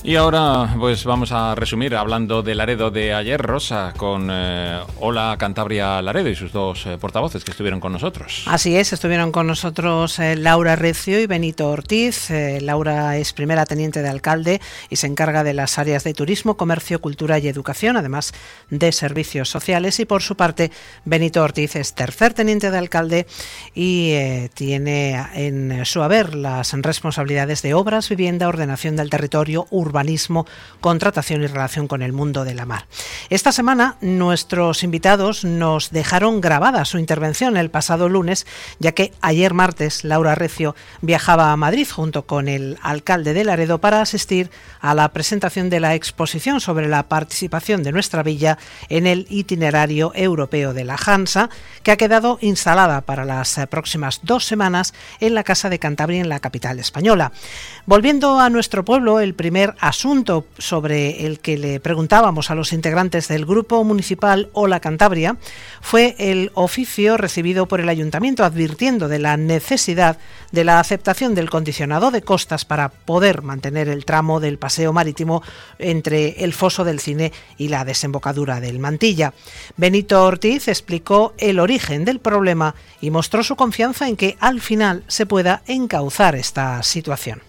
Y ahora pues vamos a resumir hablando de Laredo de ayer, Rosa, con Hola Cantabria Laredo y sus dos portavoces que estuvieron con nosotros. Así es, estuvieron con nosotros Laura Recio y Benito Ortiz. Laura es primera teniente de alcalde y se encarga de las áreas de turismo, comercio, cultura y educación, además de servicios sociales. Y por su parte, Benito Ortiz es tercer teniente de alcalde y tiene en su haber las responsabilidades de obras, vivienda, ordenación del territorio, urbanismo, contratación y relación con el mundo de la mar. Esta semana nuestros invitados nos dejaron grabada su intervención el pasado lunes, ya que ayer martes Laura Recio viajaba a Madrid junto con el alcalde de Laredo para asistir a la presentación de la exposición sobre la participación de nuestra villa en el itinerario europeo de la Hansa, que ha quedado instalada para las próximas 2 semanas en la Casa de Cantabria, en la capital española. Volviendo a nuestro pueblo, el primer asunto sobre el que le preguntábamos a los integrantes del Grupo Municipal Hola Cantabria fue el oficio recibido por el Ayuntamiento advirtiendo de la necesidad de la aceptación del condicionado de costas para poder mantener el tramo del paseo marítimo entre el Foso del Cine y la desembocadura del Mantilla. Benito Ortiz explicó el origen del problema y mostró su confianza en que al final se pueda encauzar esta situación.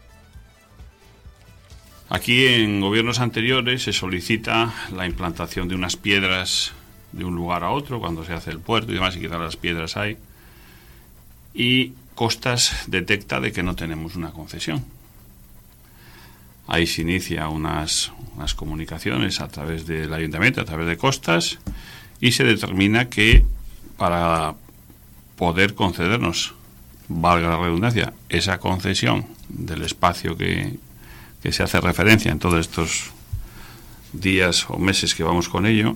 Aquí en gobiernos anteriores se solicita la implantación de unas piedras de un lugar a otro cuando se hace el puerto y demás, y quizás las piedras hay, y Costas detecta de que no tenemos una concesión. Ahí se inicia unas comunicaciones a través del ayuntamiento, a través de Costas, y se determina que para poder concedernos, valga la redundancia, esa concesión del espacio que se hace referencia en todos estos días o meses que vamos con ello,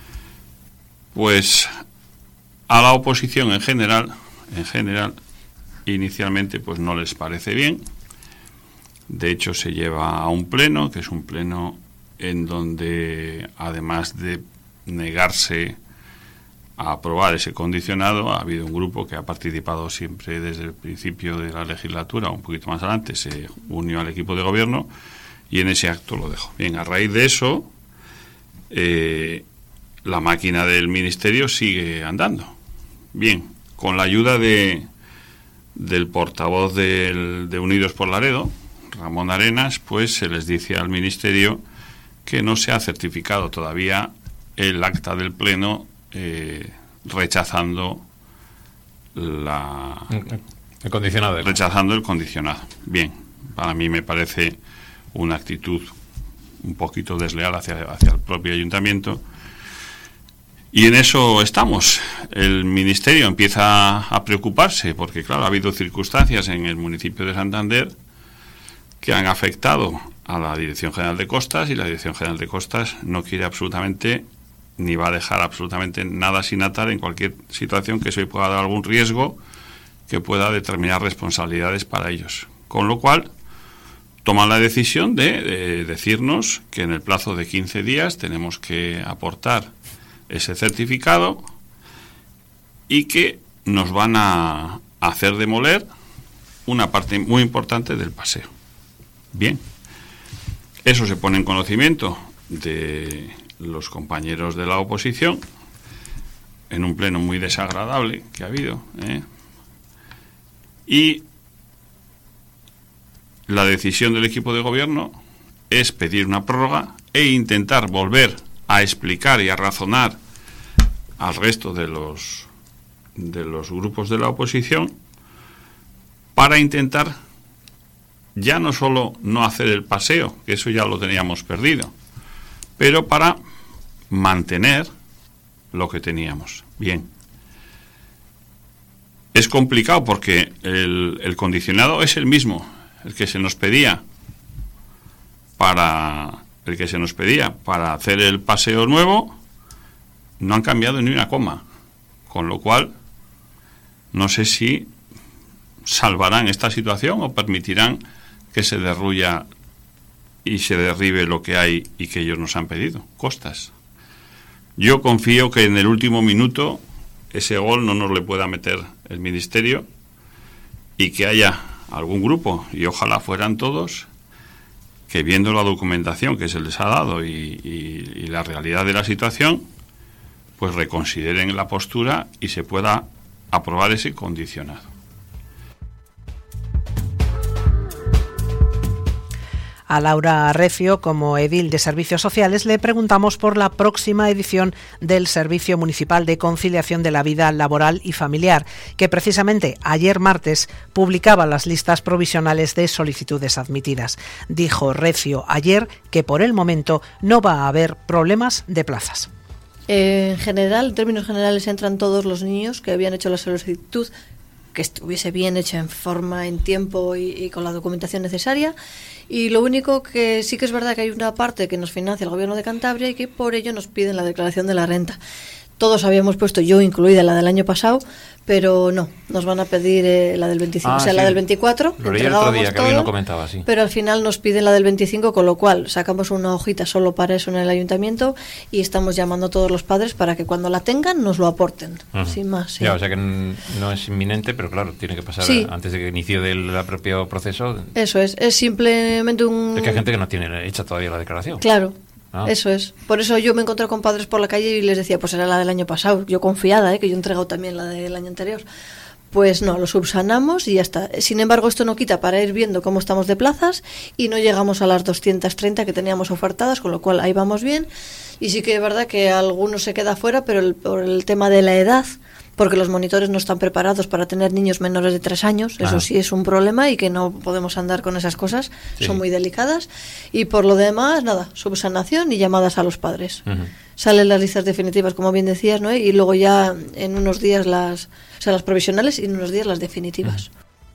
pues a la oposición en general, inicialmente pues no les parece bien. De hecho se lleva a un pleno, que es un pleno en donde, además de negarse a aprobar ese condicionado, ha habido un grupo que ha participado siempre desde el principio de la legislatura, un poquito más adelante, se unió al equipo de gobierno y en ese acto lo dejó. Bien, a raíz de eso, la máquina del ministerio sigue andando. Bien, con la ayuda del portavoz de Unidos por Laredo, Ramón Arenas, pues se les dice al ministerio que no se ha certificado todavía el acta del pleno rechazando el condicionado. Rechazando el condicionado. Bien, para mí me parece una actitud un poquito desleal hacia el propio ayuntamiento. Y en eso estamos. El ministerio empieza a preocuparse porque, claro, ha habido circunstancias en el municipio de Santander que han afectado a la Dirección General de Costas, y la Dirección General de Costas no quiere absolutamente ni va a dejar absolutamente nada sin atar en cualquier situación que se pueda dar algún riesgo que pueda determinar responsabilidades para ellos. Con lo cual, toman la decisión de decirnos que en el plazo de 15 días tenemos que aportar ese certificado y que nos van a hacer demoler una parte muy importante del paseo. Bien, eso se pone en conocimiento de los compañeros de la oposición en un pleno muy desagradable que ha habido, y la decisión del equipo de gobierno es pedir una prórroga e intentar volver a explicar y a razonar al resto de los grupos de la oposición para intentar ya no solo no hacer el paseo, que eso ya lo teníamos perdido, pero para mantener lo que teníamos. Bien. Es complicado porque el condicionado es el mismo, el que se nos pedía para hacer el paseo nuevo. No han cambiado ni una coma, con lo cual no sé si salvarán esta situación o permitirán que se derruya y se derribe lo que hay y que ellos nos han pedido, Costas. Yo confío que en el último minuto ese gol no nos le pueda meter el ministerio y que haya algún grupo, y ojalá fueran todos, que viendo la documentación que se les ha dado y la realidad de la situación, pues reconsideren la postura y se pueda aprobar ese condicionado. A Laura Recio, como edil de Servicios Sociales, le preguntamos por la próxima edición del Servicio Municipal de Conciliación de la Vida Laboral y Familiar, que precisamente ayer martes publicaba las listas provisionales de solicitudes admitidas. Dijo Recio ayer que por el momento no va a haber problemas de plazas. En general, en términos generales, entran todos los niños que habían hecho la solicitud, que estuviese bien hecha en forma, en tiempo y con la documentación necesaria. Y lo único que sí que es verdad que hay una parte que nos financia el Gobierno de Cantabria y que por ello nos piden la declaración de la renta. Todos habíamos puesto, yo incluida, la del año pasado, pero no, nos van a pedir la del 25, la del 24. Lo leí el otro día, que alguien lo comentaba, sí. Pero al final nos piden la del 25, con lo cual sacamos una hojita solo para eso en el ayuntamiento y estamos llamando a todos los padres para que cuando la tengan nos lo aporten, sin más. Sí. Ya, o sea que no es inminente, pero claro, tiene que pasar antes de que inicie el propio proceso. Eso es simplemente un... Es que hay gente que no tiene hecha todavía la declaración. Claro. Eso es. Por eso yo me encontré con padres por la calle y les decía, pues era la del año pasado. Yo confiada, que yo he entregado también la del año anterior. Pues no, lo subsanamos y ya está. Sin embargo, esto no quita para ir viendo cómo estamos de plazas y no llegamos a las 230 que teníamos ofertadas, con lo cual ahí vamos bien. Y sí que es verdad que algunos se queda fuera, pero por el tema de la edad, porque los monitores no están preparados para tener niños menores de 3 años, eso sí es un problema y que no podemos andar con esas cosas, son muy delicadas. Y por lo demás, nada, subsanación y llamadas a los padres. Salen las listas definitivas, como bien decías, ¿no? Y luego ya en unos días las provisionales y en unos días las definitivas.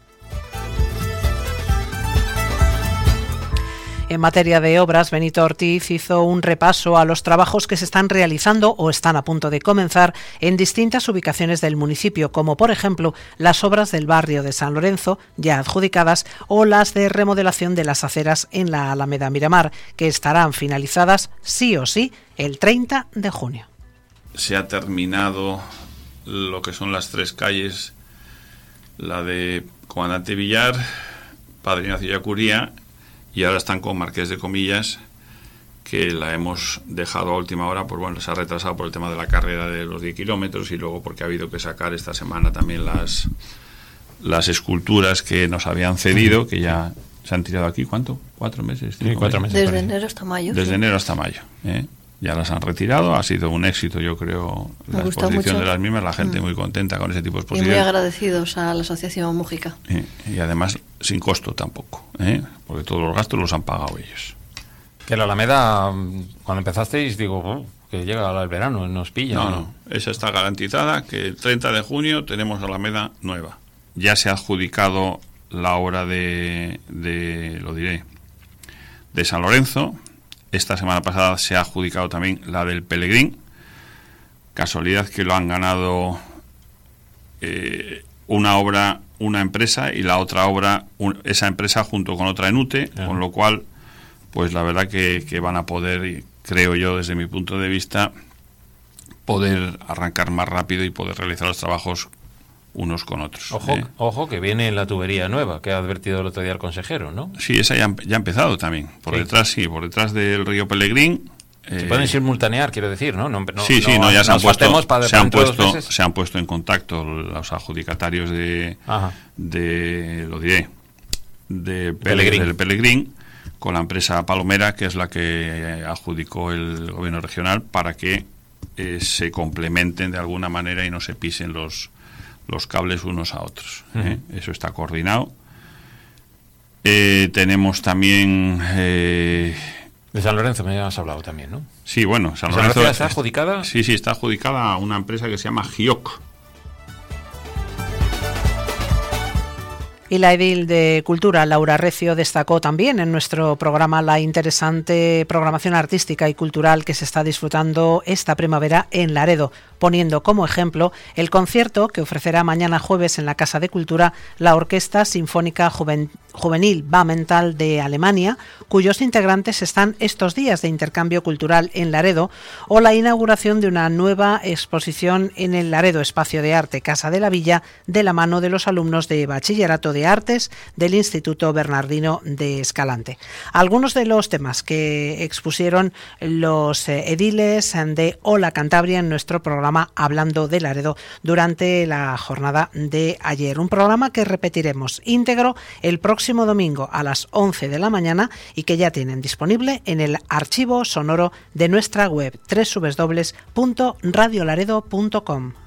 En materia de obras, Benito Ortiz hizo un repaso a los trabajos que se están realizando o están a punto de comenzar en distintas ubicaciones del municipio, como por ejemplo las obras del barrio de San Lorenzo, ya adjudicadas, o las de remodelación de las aceras en la Alameda Miramar, que estarán finalizadas sí o sí el 30 de junio. Se ha terminado lo que son las 3 calles, la de Comandante Villar, Padre Ignacio Yacuría, y ahora están con Marqués de Comillas, que la hemos dejado a última hora, pues bueno, se ha retrasado por el tema de la carrera de los 10 kilómetros y luego porque ha habido que sacar esta semana también las esculturas que nos habían cedido, que ya se han tirado aquí, ¿cuánto? 4 meses. Sí, 4 meses. Desde enero hasta mayo. Desde enero hasta mayo, Ya las han retirado, ha sido un éxito, yo creo, la exposición de las mismas, la gente muy contenta con ese tipo de exposiciones. Y muy agradecidos a la Asociación Mújica. Y además sin costo tampoco, porque todos los gastos los han pagado ellos. Que la Alameda, cuando empezasteis, digo, que llega el verano, nos pilla. No, esa está garantizada, que el 30 de junio tenemos Alameda nueva. Ya se ha adjudicado la obra de San Lorenzo. Esta semana pasada se ha adjudicado también la del Pelegrín. Casualidad que lo han ganado una empresa y la otra obra, esa empresa junto con otra en UTE, con lo cual, pues la verdad que van a poder, creo yo desde mi punto de vista, poder arrancar más rápido y poder realizar los trabajos unos con otros. Ojo, que viene la tubería nueva, que ha advertido el otro día el consejero, ¿no? Sí, esa ya ha empezado también. Por detrás del río Pelegrín. Se pueden simultanear, quiero decir, ¿no? Ya se han puesto en contacto los adjudicatarios del Pelegrín con la empresa Palomera, que es la que adjudicó el gobierno regional, para que se complementen de alguna manera y no se pisen los cables unos a otros. Eso está coordinado. Tenemos también... de San Lorenzo me has hablado también, ¿no? Sí, bueno, San Lorenzo está adjudicada. Sí, está adjudicada a una empresa que se llama GIOC. Y la edil de Cultura, Laura Recio, destacó también en nuestro programa la interesante programación artística y cultural que se está disfrutando esta primavera en Laredo, poniendo como ejemplo el concierto que ofrecerá mañana jueves en la Casa de Cultura la Orquesta Sinfónica Juvenil Bammental de Alemania, cuyos integrantes están estos días de intercambio cultural en Laredo, o la inauguración de una nueva exposición en el Laredo Espacio de Arte Casa de la Villa de la mano de los alumnos de Bachillerato de de Artes del Instituto Bernardino de Escalante. Algunos de los temas que expusieron los ediles de Hola Cantabria en nuestro programa Hablando de Laredo durante la jornada de ayer. Un programa que repetiremos íntegro el próximo domingo a las 11 de la mañana y que ya tienen disponible en el archivo sonoro de nuestra web www.radiolaredo.com.